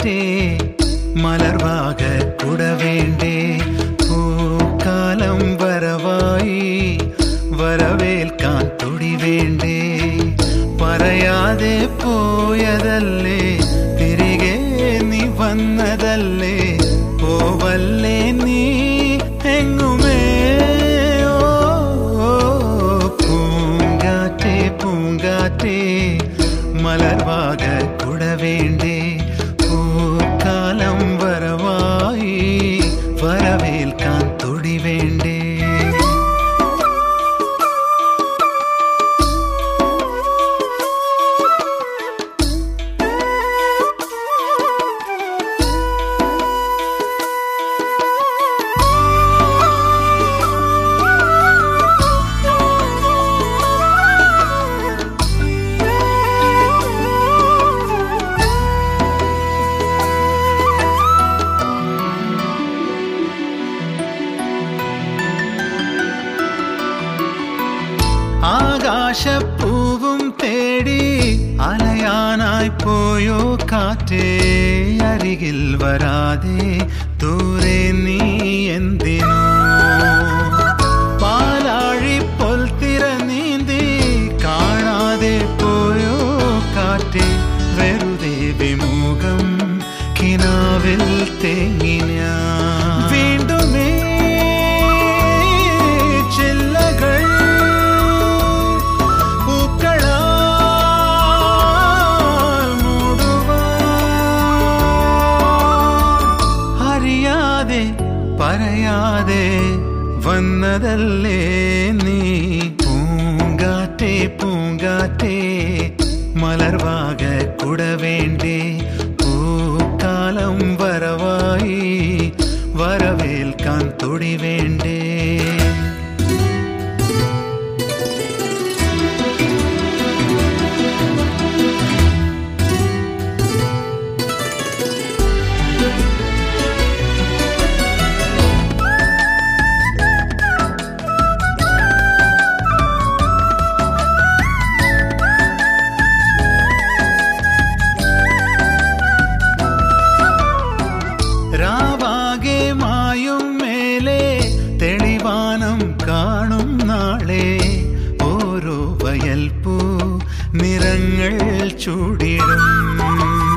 പൂങ്കാറ്റേ മലർവാക കുടവേണ്ടേ പൂക്കാലം വരവായി വരവേൽക്കാൻ തുടി വേണ്ടേ പറയാതെ പോയതല്ലേ തിരികെ നീ വന്നതല്ലേ പോവല്ലേ നീ എങ്ങുമേ പൂങ്കാറ്റേ പൂങ്കാറ്റേ മലർവാക കുടവേണ്ടേ പൂക്കാലം വരവായി വരവേൽക്കാൻ തുടി വേണ്ടേ ആകാശപ്പൂവും തേടി അലയാനായി പോയോ കാറ്റേ അരികിൽ വരാതെ ദൂരെ നീ എന്തിനോ പാലാഴി പൊൽത്തിര നീന്തി കാണാതെ പോയോ കാറ്റേ വെറുതെ വിമുഖം കിനാവിൽ തേങ്ങിന വീണ്ടുമേ പറയാതെ വന്നതല്ലേ നീ പൂങ്കാറ്റേ പൂങ്കാറ്റേ മലർവാക കുടവേണ്ടേ പൂക്കാലം വരവായി വരവേൽക്കാൻ തുടി വേണ്ടേ രാവാകെ മായും മേലെ തെളിവാനം കാണും നാളെ ഓരോ വയൽപ്പൂ നിറങ്ങൾ ചൂടിടും